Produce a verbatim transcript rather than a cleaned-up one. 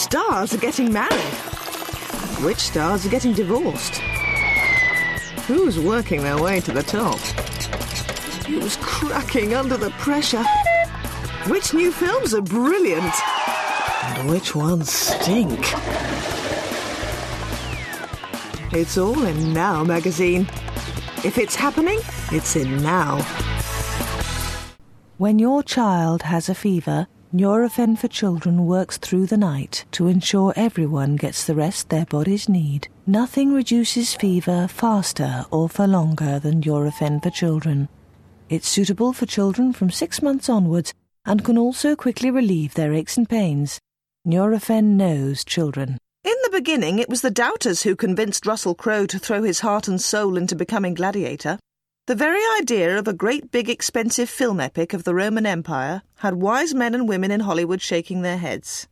stars are getting married? Which stars are getting divorced? Who's working their way to the top? Who's cracking under the pressure? Which new films are brilliant? And which ones stink? It's all in Now magazine. If it's happening, it's in Now. When your child has a fever, Nurofen for Children works through the night to ensure everyone gets the rest their bodies need. Nothing reduces fever faster or for longer than Nurofen for Children. It's suitable for children from six months onwards and can also quickly relieve their aches and pains. Nurofen knows children. In the beginning, it was the doubters who convinced Russell Crowe to throw his heart and soul into becoming Gladiator. The very idea of a great big expensive film epic of the Roman Empire had wise men and women in Hollywood shaking their heads.